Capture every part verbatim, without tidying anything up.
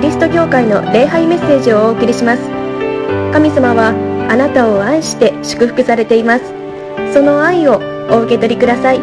リスト教会の礼拝メッセージをお送りします。神様はあなたを愛して祝福されています。その愛をお受け取りください。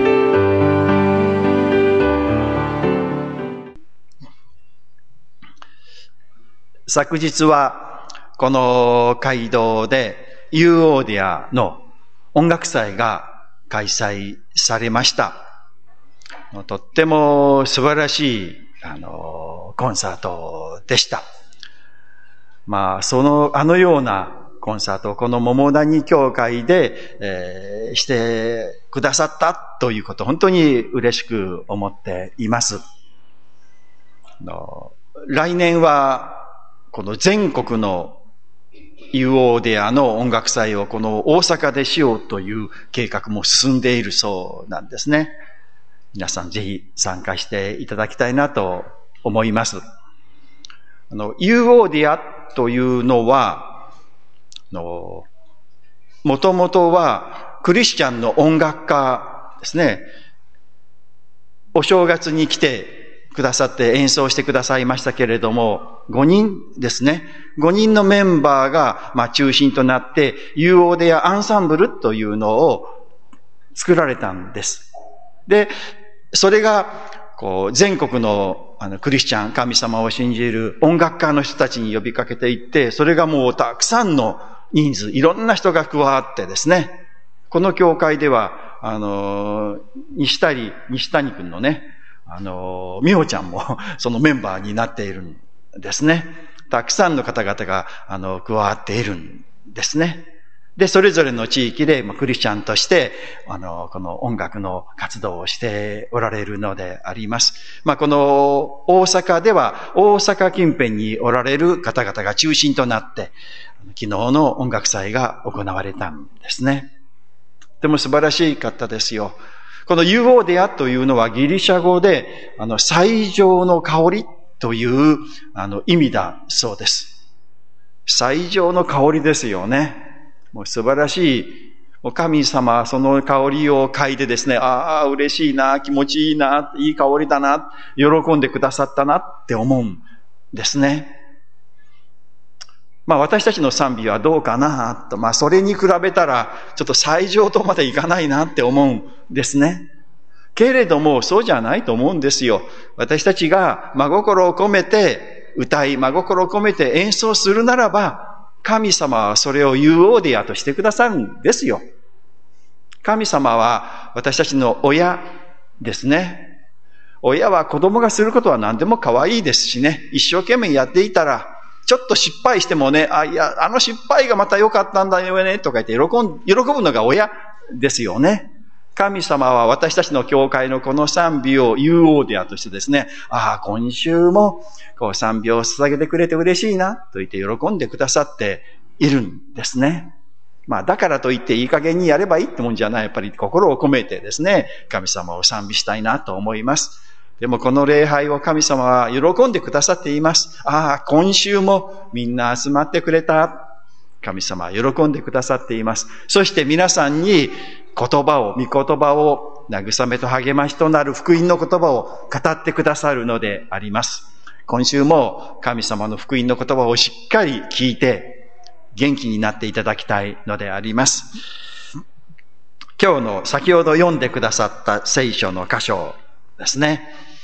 昨日はこの街道でユーオーディアの音楽祭が開催されました。とっても素晴らしいあのコンサートでした。まあそのあのようなコンサートをこの桃谷教会で、えー、してくださったということ本当に嬉しく思っています。あの来年はこの全国のユーオーディアの音楽祭をこの大阪でしようという計画も進んでいるそうなんですね。皆さんぜひ参加していただきたいなと思います。あの、ユーオーディアというのは、あの、もともとはクリスチャンの音楽家ですね。お正月に来てくださって演奏してくださいましたけれども、ごにんですね。ごにんのメンバーが、まあ、中心となって、ユーオーディアアンサンブルというのを作られたんです。で、それが、こう、全国の、あの、クリスチャン、神様を信じる音楽家の人たちに呼びかけていって、それがもうたくさんの人数、いろんな人が加わってですね、この教会では、あの、西谷、西谷くんのね、あの、美穂ちゃんもそのメンバーになっているんですね。たくさんの方々が、あの、加わっているんですね。で、それぞれの地域で、まあ、クリスチャンとして、あの、この音楽の活動をしておられるのであります。まあ、この大阪では、大阪近辺におられる方々が中心となって、昨日の音楽祭が行われたんですね。でも素晴らしい方ですよ。このユーオーディアというのはギリシャ語で、あの、最上の香りという、あの、意味だそうです。最上の香りですよね。もう素晴らしい。もう神様はその香りを嗅いでですね、ああ、嬉しいな、気持ちいいな、いい香りだな、喜んでくださったなって思うんですね。まあ私たちの賛美はどうかなと、まあそれに比べたらちょっと最上とまでいかないなって思うんですね。けれどもそうじゃないと思うんですよ。私たちが真心を込めて歌い、真心を込めて演奏するならば、神様はそれをユーオーディアとしてくださるんですよ。神様は私たちの親ですね。親は子供がすることは何でも可愛いですしね、一生懸命やっていたら、ちょっと失敗してもね、あ、いや、あの失敗がまた良かったんだよね、とか言って喜ん、喜ぶのが親ですよね。神様は私たちの教会のこの賛美をユーオーディアとしてですね、ああ、今週もこう賛美を捧げてくれて嬉しいな、と言って喜んでくださっているんですね。まあ、だからといっていい加減にやればいいってもんじゃない。やっぱり心を込めてですね、神様を賛美したいなと思います。でもこの礼拝を神様は喜んでくださっています。ああ、今週もみんな集まってくれた。神様は喜んでくださっています。そして皆さんに言葉を、御言葉を、慰めと励ましとなる福音の言葉を語ってくださるのであります。今週も神様の福音の言葉をしっかり聞いて元気になっていただきたいのであります。今日の先ほど読んでくださった聖書の箇所ですね。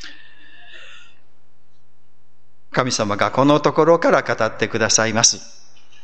神様がこのところから語ってくださいます。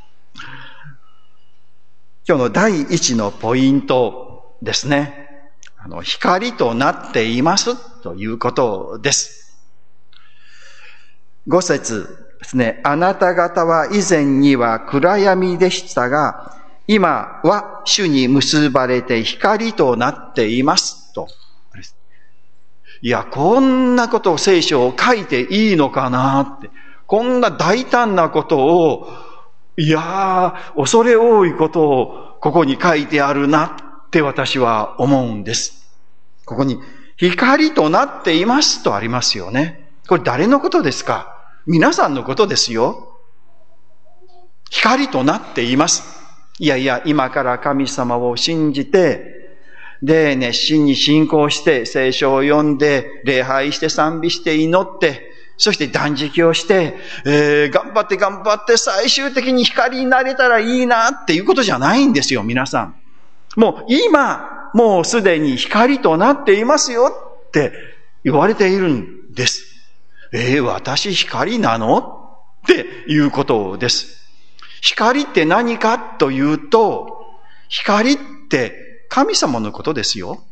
今日の第一のポイントですね。あの、光となっていますということです。五節ですね。あなた方は以前には暗闇でしたが、今は主に結ばれて光となっていますと。いや、こんなことを聖書を書いていいのかなって。こんな大胆なことを、いやー、恐れ多いことをここに書いてあるなって私は思うんです。ここに光となっていますとありますよね。これ誰のことですか？皆さんのことですよ。光となっています。いやいや、今から神様を信じて、で、熱心に信仰して、聖書を読んで、礼拝して賛美して祈って、 そして断食をして、えー、頑張って頑張って最終的に光になれたらいいなっていうことじゃないんですよ、皆さん。もう今、もうすでに光となっていますよって言われているんです。えー、私光なのっていうことです。光って何かというと、光って神様のことですよ。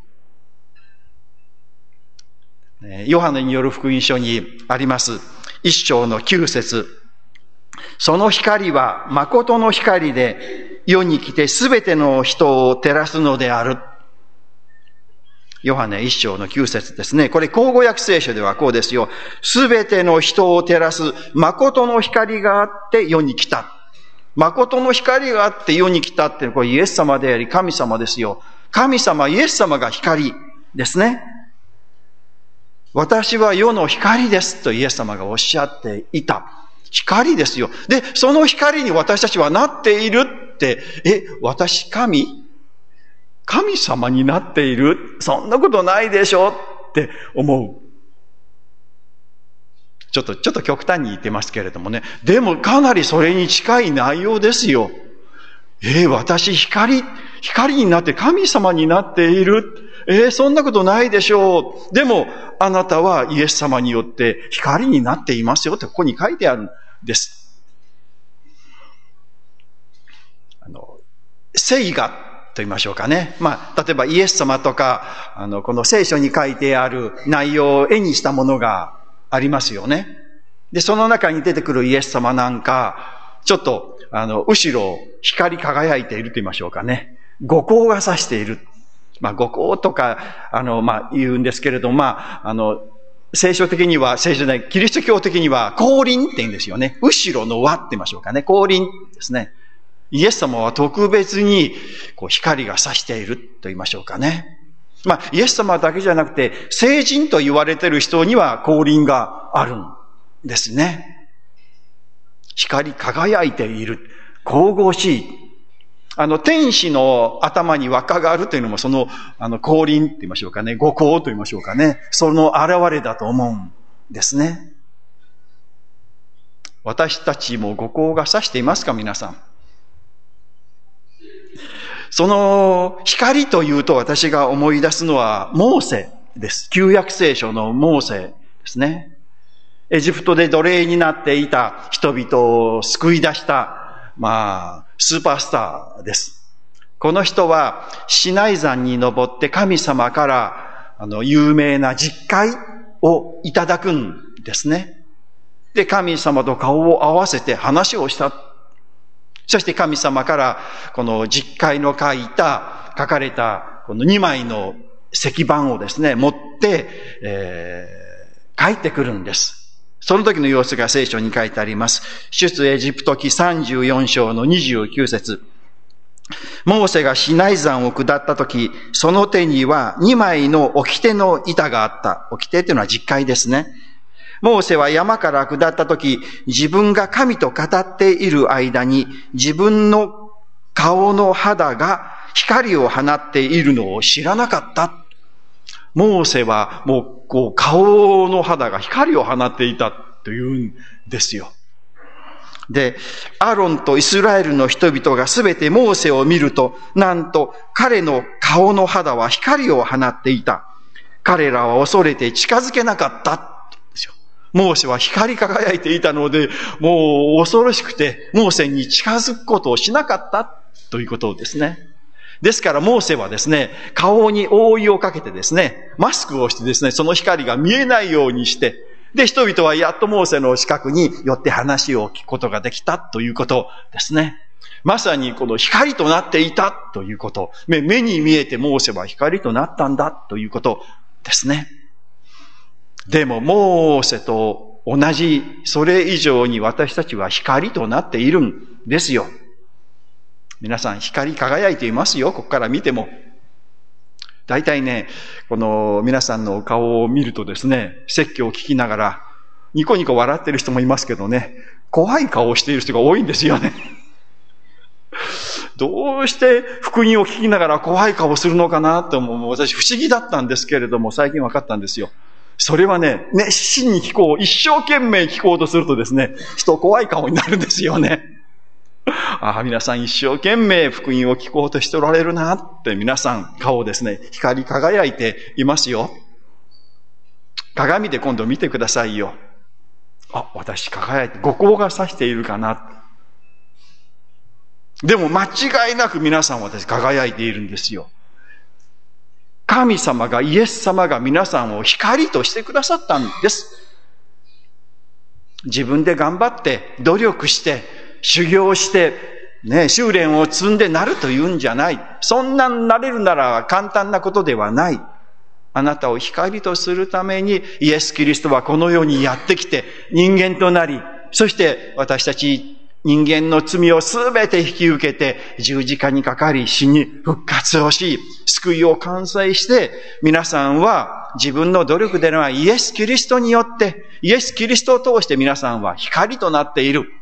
ヨハネによる福音書にあります一章の九節。その光は誠の光で世に来てすべての人を照らすのである。ヨハネ一章の九節ですね。これ口語訳聖書ではこうですよ。すべての人を照らす誠の光があって世に来た。誠の光があって世に来たって、これイエス様であり神様ですよ。神様、イエス様が光ですね。私は世の光ですとイエス様がおっしゃっていた。光ですよ。で、その光に私たちはなっているって、え、私神神様になっている？そんなことないでしょって思う。ちょっと、ちょっと極端に言ってますけれどもね。でもかなりそれに近い内容ですよ。えー、私光、光になって神様になっている。えー、そんなことないでしょう。でも、あなたはイエス様によって光になっていますよってここに書いてあるんです。あの、聖画と言いましょうかね。まあ、例えばイエス様とか、あの、この聖書に書いてある内容を絵にしたものがありますよね。で、その中に出てくるイエス様なんか、ちょっと、あの、後ろ光り輝いていると言いましょうかね。五光が差している。まあ、五光とか、あの、まあ、言うんですけれど、まあ、あの、聖書的には、聖書で、キリスト教的には、光輪って言うんですよね。後ろの輪って言いましょうかね。光輪ですね。イエス様は特別に、こう、光が差していると言いましょうかね。まあ、イエス様だけじゃなくて、聖人と言われている人には光輪があるんですね。光り輝いている。神々しい。あの、天使の頭に輪っかがあるというのも、その、あの、光輪って言いましょうかね。五光と言いましょうかね。その現れだと思うんですね。私たちも五光が差していますか、皆さん。その光というと私が思い出すのはモーセです。旧約聖書のモーセですね。エジプトで奴隷になっていた人々を救い出した、まあ、スーパースターです。この人はシナイ山に登って神様からあの有名な実会をいただくんですね。で、神様と顔を合わせて話をした。そして神様からこの実会の書いた、書かれたこのにまいの石板をですね、持って、えー、帰ってくるんです。その時の様子が聖書に書いてあります。出エジプト記さんじゅうよん章のにじゅうきゅう節。モーセがシナイ山を下った時、その手にはにまいの掟の板があった。掟っていうのは実会ですね。モーセは山から下ったとき、自分が神と語っている間に、自分の顔の肌が光を放っているのを知らなかった。モーセはもう、こう、顔の肌が光を放っていたというんですよ。で、アロンとイスラエルの人々がすべてモーセを見ると、なんと彼の顔の肌は光を放っていた。彼らは恐れて近づけなかった。モーセは光り輝いていたので、もう恐ろしくて、モーセに近づくことをしなかったということですね。ですからモーセはですね、顔に覆いをかけてですね、マスクをしてですね、その光が見えないようにして、で、人々はやっとモーセの近くに寄って話を聞くことができたということですね。まさにこの光となっていたということ、目に見えてモーセは光となったんだということですね。でも、モーセと同じ、それ以上に私たちは光となっているんですよ。皆さん、光り輝いていますよ。ここから見ても。大体ね、この皆さんの顔を見るとですね、説教を聞きながら、ニコニコ笑ってる人もいますけどね、怖い顔をしている人が多いんですよね。どうして福音を聞きながら怖い顔をするのかなと思う。私不思議だったんですけれども、最近分かったんですよ。 それはね、熱心に聞こう、一生懸命聞こうとするとですね、人怖い顔になるんですよね。ああ、皆さん一生懸命福音を聞こうとしておられるなって皆さん顔ですね、光り輝いていますよ。鏡で今度見てくださいよ。あ、私輝いて、五光が差しているかな。でも間違いなく皆さん私輝いているんですよ。神様が、イエス様が皆さんを光としてくださったんです。自分で頑張って、努力して、修行して、ね、修練を積んでなるというんじゃない。そんなになれるなら簡単なことではない。あなたを光とするために、イエス・キリストはこの世にやってきて、人間となり、そして私たち人間の罪をすべて引き受けて、十字架にかかり、死に復活をし、救いを完成して、皆さんは自分の努力ではイエス・キリストによって、イエス・キリストを通して皆さんは光となっている。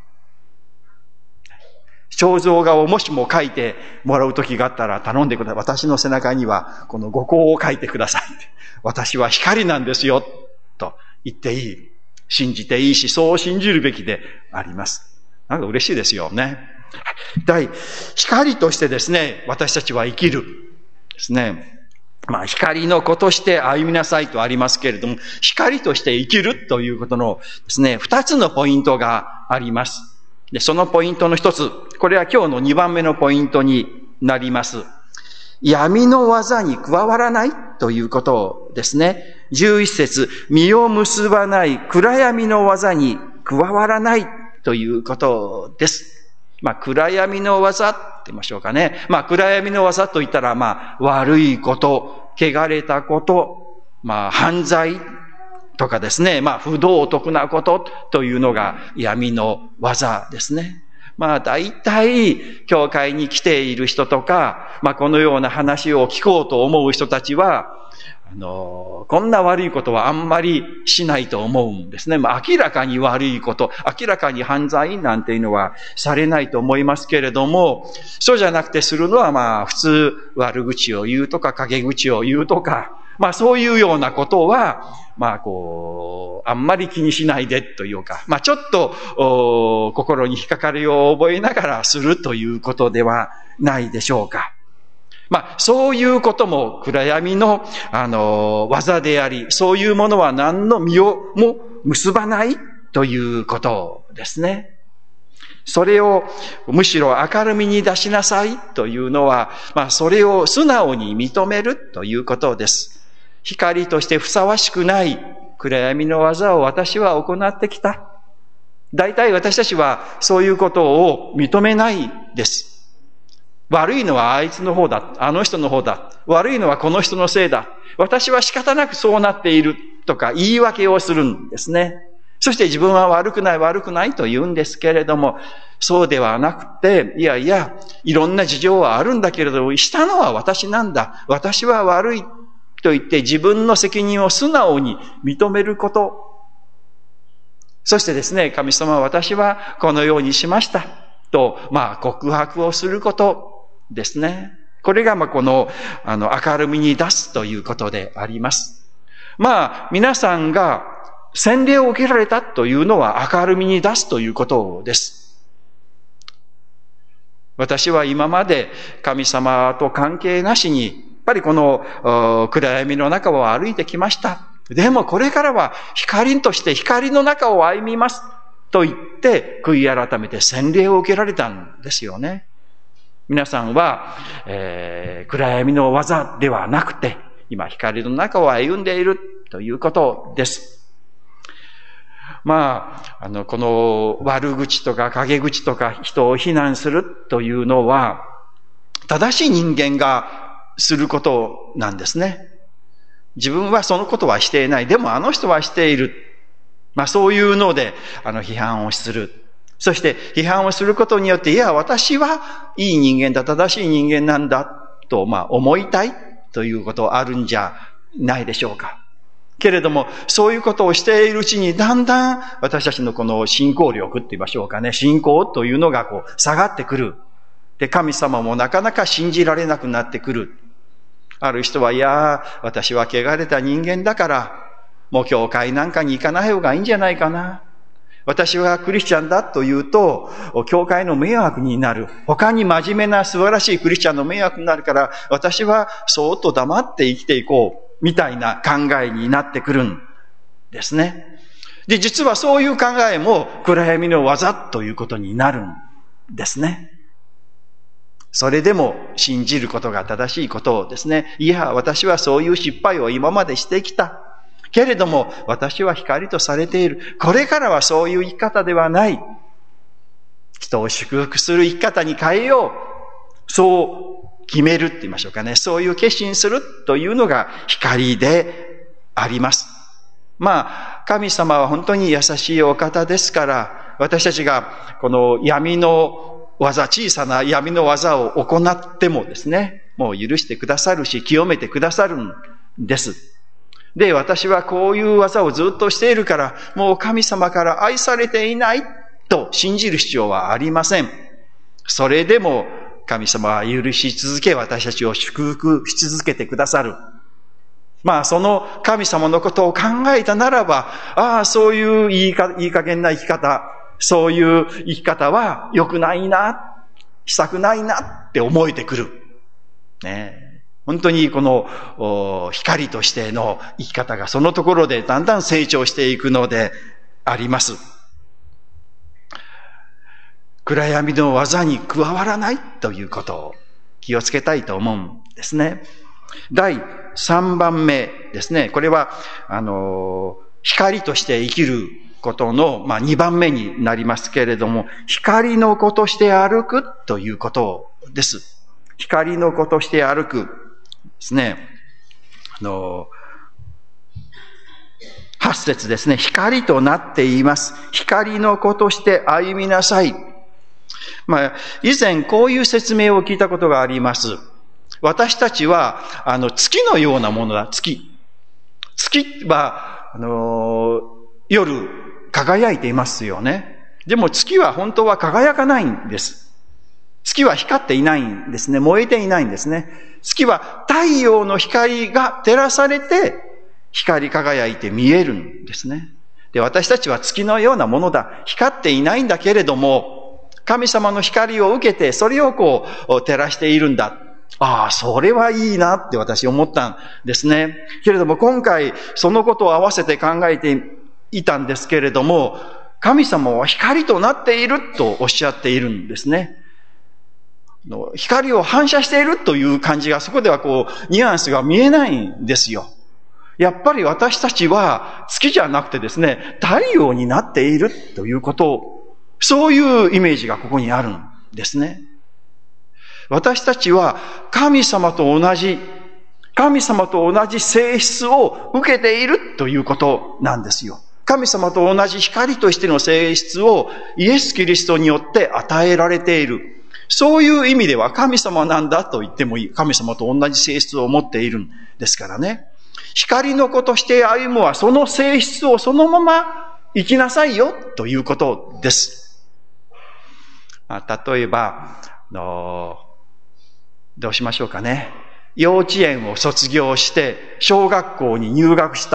肖像画をもしも描いてもらう時があったら頼んでください。私の背中にはこの五光を描いてください。私は光なんですよ。と言っていい。信じていいし、そう信じるべきであります。なんか嬉しいですよね。第、光としてですね、私たちは生きる。ですね。まあ、光の子として歩みなさいとありますけれども、光として生きるということのですね、二つのポイントがあります。で、そのポイントの一つ、これは今日の二番目のポイントになります。闇の技に加わらないということですね。十一節、実を結ばない暗闇の技に加わらないということです。まあ、暗闇の技って言いましょうかね。まあ、暗闇の技と言ったら、まあ、悪いこと、汚れたこと、まあ、犯罪とかですね。まあ、不道徳なことというのが闇の技ですね。まあ、大体、教会に来ている人とか、まあ、このような話を聞こうと思う人たちは、あの、こんな悪いことはあんまりしないと思うんですね。まあ、明らかに悪いこと、明らかに犯罪なんていうのはされないと思いますけれども、そうじゃなくてするのはまあ、普通悪口を言うとか、陰口を言うとか、まあそういうようなことは、まあこう、あんまり気にしないでというか、まあちょっと心に引っかかりを覚えながらするということではないでしょうか。まあそういうことも暗闇の、あの、技であり、そういうものは何の実をも結ばないということですね。それをむしろ明るみに出しなさいというのは、まあそれを素直に認めるということです。光としてふさわしくない暗闇の技を私は行ってきた。大体私たちはそういうことを認めないです。悪いのはあいつの方だ。あの人の方だ。悪いのはこの人のせいだ。私は仕方なくそうなっているとか言い訳をするんですね。そして自分は悪くない悪くないと言うんですけれども、そうではなくて、いやいや、いろんな事情はあるんだけれども、したのは私なんだ。私は悪い。と言って自分の責任を素直に認めること。そしてですね、神様は私はこのようにしました。と、まあ告白をすることですね。これがまあこの、あの、明るみに出すということであります。まあ皆さんが洗礼を受けられたというのは明るみに出すということです。私は今まで神様と関係なしにやっぱりこの暗闇の中を歩いてきました。でもこれからは光として光の中を歩みますと言って悔い改めて洗礼を受けられたんですよね。皆さんは、えー、暗闇の技ではなくて今光の中を歩んでいるということです。まあ、あの、この悪口とか陰口とか人を非難するというのは正しい人間がすることなんですね。自分はそのことはしていない。でもあの人はしている。まあそういうので、あの批判をする。そして批判をすることによって、いや、私はいい人間だ、正しい人間なんだ、と、まあ思いたいということあるんじゃないでしょうか。けれども、そういうことをしているうちに、だんだん私たちのこの信仰力って言いましょうかね、信仰というのがこう下がってくる。で、神様もなかなか信じられなくなってくる。ある人は、いや、私は汚れた人間だから、 もう教会なんかに行かない方がいいんじゃないかな。私はクリスチャンだと言うと、教会の迷惑になる。他に真面目な素晴らしいクリスチャンの迷惑になるから、私はそーっと黙って生きていこう。みたいな考えになってくるんですね。で、実はそういう考えも暗闇の技ということになるんですね。それでも信じることが正しいことをですね。いや、私はそういう失敗を今までしてきた。けれども、私は光とされている。これからはそういう生き方ではない。人を祝福する生き方に変えよう。そう決めるって言いましょうかね。そういう決心するというのが光であります。まあ、神様は本当に優しいお方ですから、私たちがこの闇の技、小さな闇の技を行ってもですね、もう許してくださるし、清めてくださるんです。で、私はこういう技をずっとしているから、もう神様から愛されていないと信じる必要はありません。それでも神様は許し続け、私たちを祝福し続けてくださる。まあ、その神様のことを考えたならば、ああ、そういういいか、いい加減な生き方、そういう生き方は良くないな、したくないなって思えてくる。ねえ。本当にこの光としての生き方がそのところでだんだん成長していくのであります。暗闇の技に加わらないということを気をつけたいと思うんですね。だいさんばんめですね。これは、あの、光として生きることの、まあ、にばんめになりますけれども、光の子として歩くということです。光の子として歩くですね。あの、はち節ですね。光となっています。光の子として歩みなさい。まあ、以前こういう説明を聞いたことがあります。私たちは、あの、月のようなものだ、月。月は、あの、夜、輝いていますよね。でも月は本当は輝かないんです。月は光っていないんですね。燃えていないんですね。月は太陽の光が照らされて、光り輝いて見えるんですね。で、私たちは月のようなものだ。光っていないんだけれども、神様の光を受けて、それをこう、照らしているんだ。ああ、それはいいなって私思ったんですね。けれども今回そのことを合わせて考えていたんですけれども、神様は光となっているとおっしゃっているんですね。光を反射しているという感じがそこではこうニュアンスが見えないんですよ。やっぱり私たちは月じゃなくてですね、太陽になっているということ、そういうイメージがここにあるんですね。私たちは神様と同じ、神様と同じ性質を受けているということなんですよ。神様と同じ光としての性質をイエス・キリストによって与えられている。そういう意味では神様なんだと言ってもいい。神様と同じ性質を持っているんですからね。光の子として歩むはその性質をそのまま生きなさいよということです。まあ、例えば、あのどうしましょうかね。幼稚園を卒業して小学校に入学した。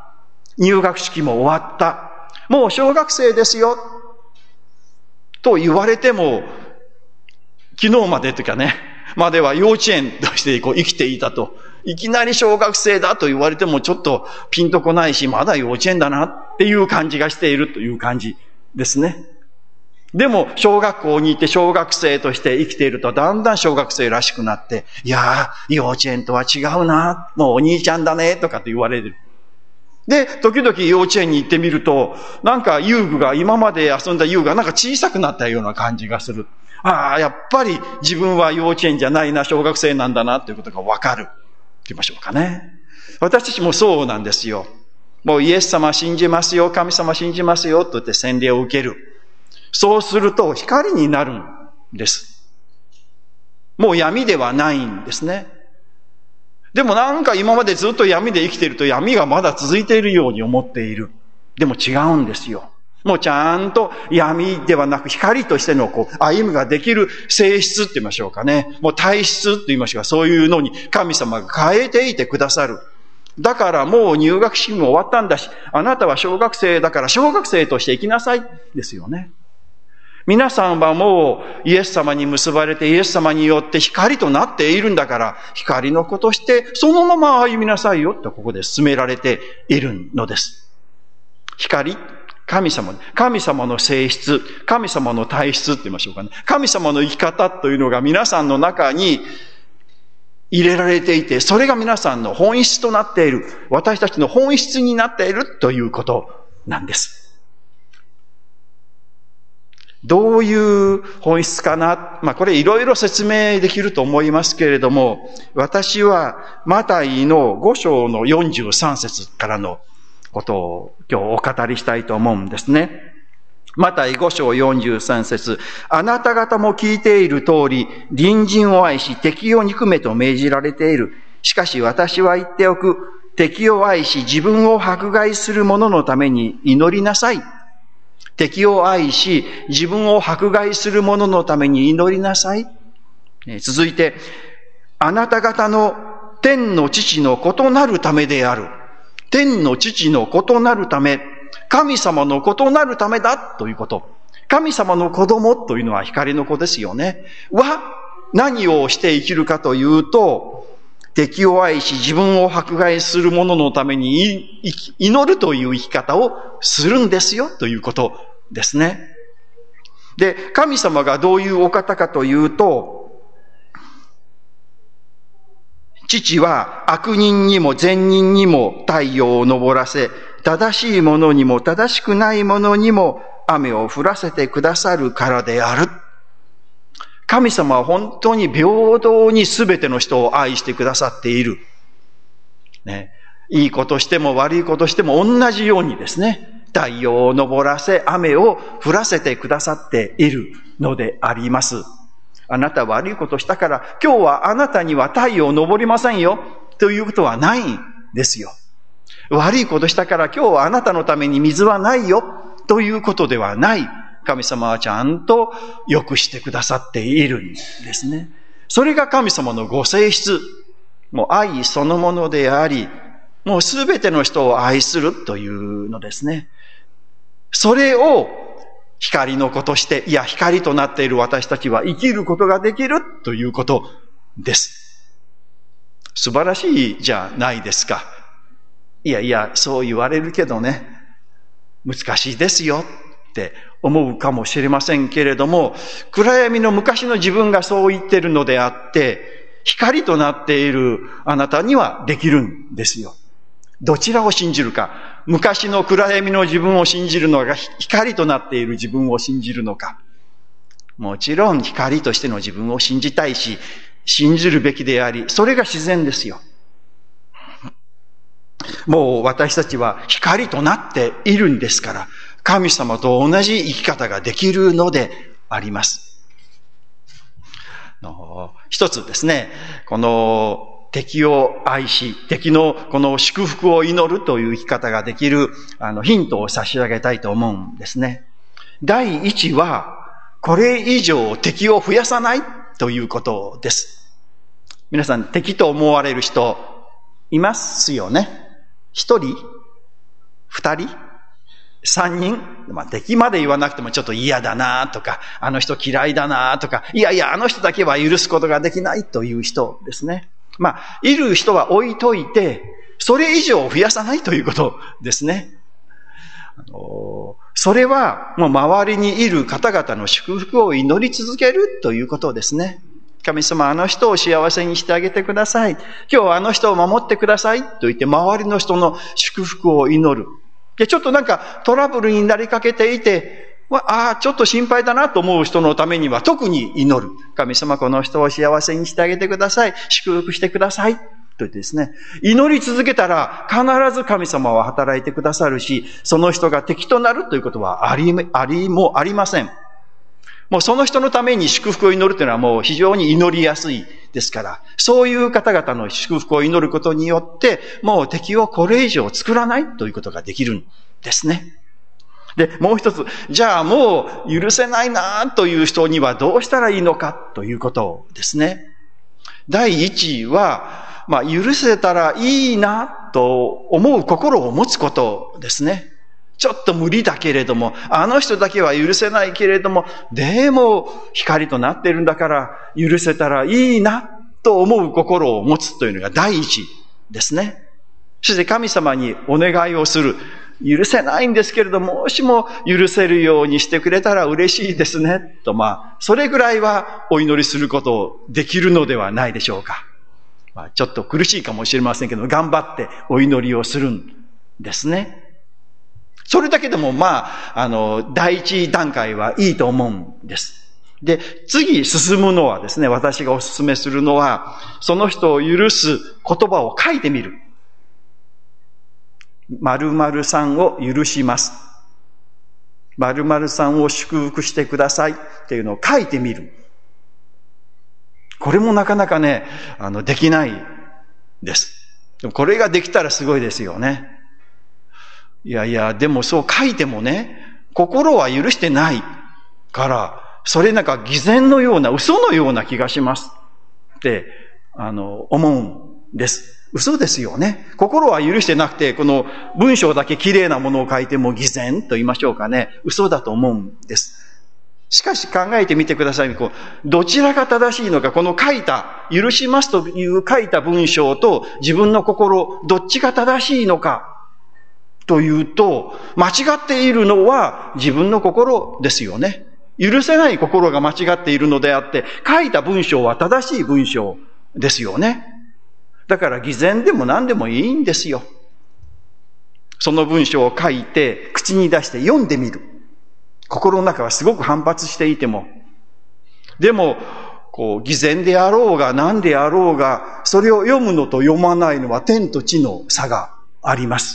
入学式も終わった。もう小学生ですよ。と言われても、昨日までというかね、までは幼稚園としてこう生きていたと。いきなり小学生だと言われてもちょっとピンとこないし、まだ幼稚園だなっていう感じがしているという感じですね。でも、小学校に行って小学生として生きていると、だんだん小学生らしくなって、いやー、幼稚園とは違うな、もうお兄ちゃんだね、とかって言われる。で、時々幼稚園に行ってみると、なんか遊具が、今まで遊んだ遊具がなんか小さくなったような感じがする。ああ、やっぱり自分は幼稚園じゃないな、小学生なんだな、ということがわかる。って言いましょうかね。私たちもそうなんですよ。もうイエス様信じますよ、神様信じますよ、と言って洗礼を受ける。そうすると光になるんです。もう闇ではないんですね。でもなんか今までずっと闇で生きていると闇がまだ続いているように思っている。でも違うんですよ。もうちゃんと闇ではなく光としてのこう歩みができる性質って言いましょうかね。もう体質って言いましょうか。そういうのに神様が変えていてくださる。 だからもう入学式も終わったんだし、あなたは小学生だから小学生として生きなさいですよね。皆さんはもうイエス様に結ばれてイエス様によって光となっているんだから、光の子としてそのまま歩みなさいよとここで進められているのです。光、神様、神様の性質、神様の体質って言いましょうかね。神様の生き方というのが皆さんの中に入れられていて、それが皆さんの本質となっている、私たちの本質になっているということなんです。どういう本質かな。まあこれいろいろ説明できると思いますけれども、私はマタイのご章のよんじゅうさん節からのことを今日お語りしたいと思うんですね。マタイご章よんじゅうさん節、あなた方も聞いている通り、隣人を愛し敵を憎めと命じられている。しかし私は言っておく。敵を愛し自分を迫害する者のために祈りなさい。敵を愛し、自分を迫害する者のために祈りなさい。続いて、あなた方の天の父の異なるためである。天の父の異なるため、神様の異なるためだということ。神様の子供というのは光の子ですよね。は、何をして生きるかというと、敵を愛し自分を迫害する者のために祈るという生き方をするんですよということですね。で、神様がどういうお方かというと、父は悪人にも善人にも太陽を昇らせ、正しい者にも正しくない者にも雨を降らせてくださるからである。神様は本当に平等に全ての人を愛してくださっている。ね、いいことしても悪いことしても同じようにですね、太陽を昇らせ雨を降らせてくださっているのであります。あなたは悪いことしたから今日はあなたには太陽昇りませんよということはないんですよ。悪いことしたから今日はあなたのために水はないよということではない。神様はちゃんと良くしてくださっているんですね。それが神様のご性質。もう愛そのものであり、もうすべての人を愛するというのですね。それを光の子として、いや光となっている私たちは生きることができるということです。素晴らしいじゃないですか。いやいや、そう言われるけどね、難しいですよって思うかもしれませんけれども、暗闇の昔の自分がそう言ってるのであって、光となっているあなたにはできるんですよ。どちらを信じるか。昔の暗闇の自分を信じるのか、光となっている自分を信じるのか。もちろん光としての自分を信じたいし、信じるべきであり、それが自然ですよ。もう私たちは光となっているんですから、神様と同じ生き方ができるのであります。一つですね、この敵を愛し、敵のこの祝福を祈るという生き方ができるあのヒントを差し上げたいと思うんですね。第一は、これ以上敵を増やさないということです。皆さん、敵と思われる人いますよね。一人二人三人、まあ、敵まで言わなくてもちょっと嫌だなとか、あの人嫌いだなとか、いやいや、あの人だけは許すことができないという人ですね。まあ、いる人は置いといて、それ以上増やさないということですね。あの、それはもう周りにいる方々の祝福を祈り続けるということですね。神様、あの人を幸せにしてあげてください。今日はあの人を守ってくださいと言って周りの人の祝福を祈る。で、ちょっとなんかトラブルになりかけていて、ああ、ちょっと心配だなと思う人のためには特に祈る。神様、この人を幸せにしてあげてください。祝福してください。と言ってですね、祈り続けたら必ず神様は働いてくださるし、その人が敵となるということはあり、ありもありません。もうその人のために祝福を祈るというのはもう非常に祈りやすいですから、そういう方々の祝福を祈ることによって、もう敵をこれ以上作らないということができるんですね。で、もう一つ、じゃあもう許せないなという人にはどうしたらいいのかということですね。第一は、まあ許せたらいいなと思う心を持つことですね。ちょっと無理だけれども、あの人だけは許せないけれども、でも光となっているんだから許せたらいいなと思う心を持つというのが第一ですね。そして神様にお願いをする。許せないんですけれども、もしも許せるようにしてくれたら嬉しいですね。と、まあ、それぐらいはお祈りすることできるのではないでしょうか。まあ、ちょっと苦しいかもしれませんけど、頑張ってお祈りをするんですね。それだけでも、まあ、あの、第一段階はいいと思うんです。で、次進むのはですね、私がお勧めするのは、その人を許す言葉を書いてみる。〇〇さんを許します。〇〇さんを祝福してくださいっていうのを書いてみる。これもなかなかね、あの、できないです。でもこれができたらすごいですよね。いやいや、でもそう書いてもね、心は許してないから、それなんか偽善のような、嘘のような気がしますって、あの、思うんです。嘘ですよね。心は許してなくて、この文章だけ綺麗なものを書いても偽善と言いましょうかね。嘘だと思うんです。しかし考えてみてください。こうどちらが正しいのか、この書いた、許しますという書いた文章と自分の心、どっちが正しいのか。というと、間違っているのは自分の心ですよね。許せない心が間違っているのであって、書いた文章は正しい文章ですよね。だから偽善でも何でもいいんですよ。その文章を書いて、口に出して読んでみる。心の中はすごく反発していても。でも、こう、偽善であろうが何であろうが、それを読むのと読まないのは天と地の差があります。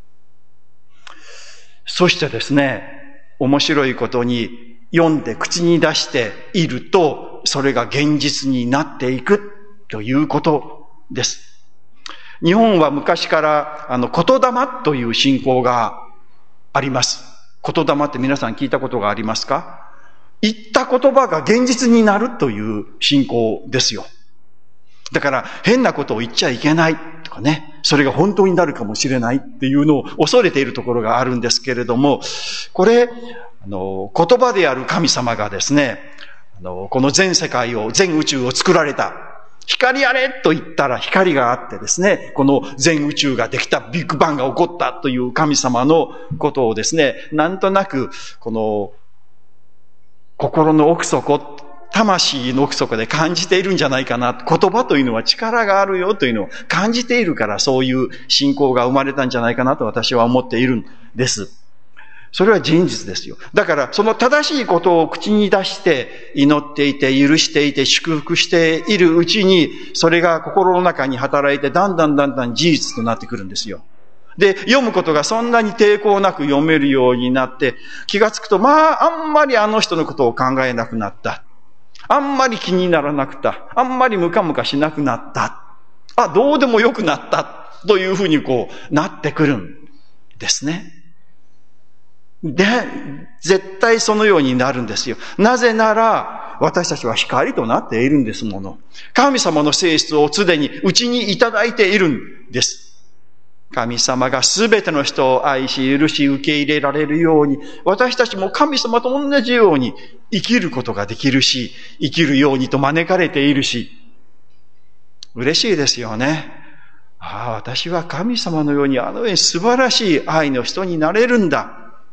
そしてですね、面白いことに読んで口に出していると、それが現実になっていくということです。日本は昔からあの言霊という信仰があります。言霊って皆さん聞いたことがありますか？言った言葉が現実になるという信仰ですよ。だから変なことを言っちゃいけないとかね、それが本当になるかもしれないっていうのを恐れているところがあるんですけれども、これ、あの、言葉である神様がですね、あの、この全世界を、全宇宙を作られた。光あれと言ったら光があってですね、この全宇宙ができた、ビッグバンが起こったという神様のことをですね、なんとなく、この、心の奥底、魂の奥底で感じているんじゃないかな。言葉というのは力があるよというのを感じているから、そういう信仰が生まれたんじゃないかなと私は思っているんです。それは真実ですよ。だから、その正しいことを口に出して祈っていて、許していて、祝福しているうちに、それが心の中に働いて、だんだんだんだん事実となってくるんですよ。で、読むことがそんなに抵抗なく読めるようになって、気がつくと、まあ、あんまりあの人のことを考えなくなった。あんまり気にならなくた。あんまりムカムカしなくなった。あ、どうでもよくなった。というふうにこう、なってくるんですね。で、絶対そのようになるんですよ。なぜなら、私たちは光となっているんですもの。神様の性質をすでにうちにいただいているんです。神様がすべての人を愛し、許し、受け入れられるように、私たちも神様と同じように生きることができるし、生きるようにと招かれているし、嬉しいですよね。ああ、私は神様のようにあのように素晴らしい愛の人になれるんだ。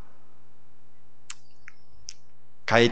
帰って、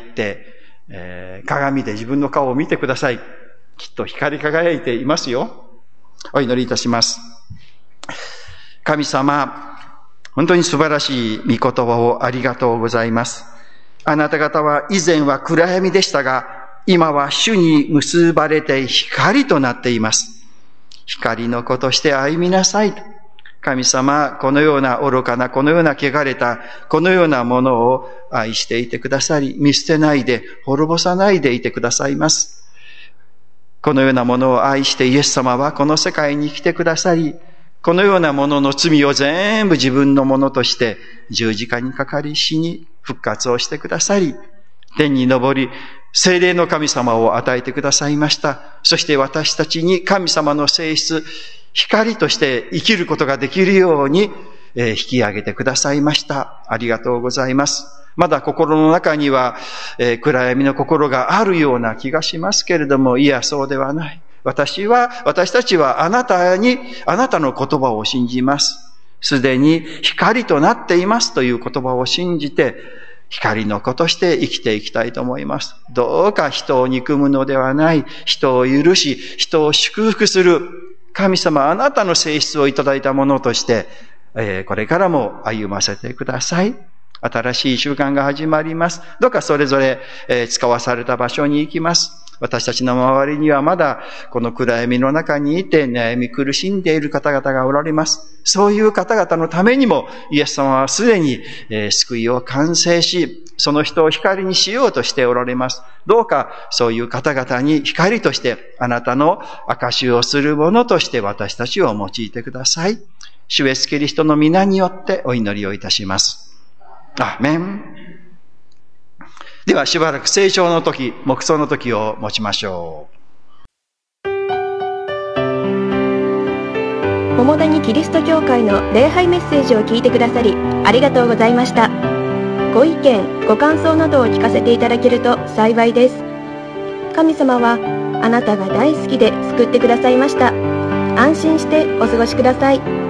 えー、鏡で自分の顔を見てください。きっと光り輝いていますよ。お祈りいたします。神様、本当に素晴らしい御言葉をありがとうございます。あなた方は以前は暗闇でしたが、今は主に結ばれて光となっています。光の子として歩みなさい。神様、このような愚かな、このような汚れた、このようなものを愛していてくださり、見捨てないで、滅ぼさないでいてくださいます。このようなものを愛してイエス様はこの世界に来てくださり、このようなものの罪を全部自分のものとして十字架にかかり死に復活をしてくださり、天に昇り、聖霊の神様を与えてくださいました。そして私たちに神様の性質、 光として生きることができるように、えー、引き上げてくださいました。ありがとうございます。まだ心の中には、えー、暗闇の心があるような気がしますけれども、いや、そうではない。私は、私たちはあなたに、あなたの言葉を信じます。すでに光となっていますという言葉を信じて、光の子として生きていきたいと思います。どうか人を憎むのではない、人を許し、人を祝福する、神様あなたの性質をいただいたものとして、えー、これからも歩ませてください。新しい習慣が始まります。どうかそれぞれ、えー、使わされた場所に行きます。私たちの周りにはまだこの暗闇の中にいて悩み苦しんでいる方々がおられます。そういう方々のためにもイエス様はすでに、えー、救いを完成し、その人を光にしようとしておられます。どうかそういう方々に光としてあなたの証しをするものとして私たちを用いてください。主イエスキリストの皆によってお祈りをいたします。アーメン。ではしばらく聖書の時、黙想の時を持ちましょう。 桃谷キリスト教会の礼拝メッセージを聞いてくださりありがとうございました。ご意見、ご感想などを聞かせていただけると幸いです。神様はあなたが大好きで救ってくださいました。安心してお過ごしください。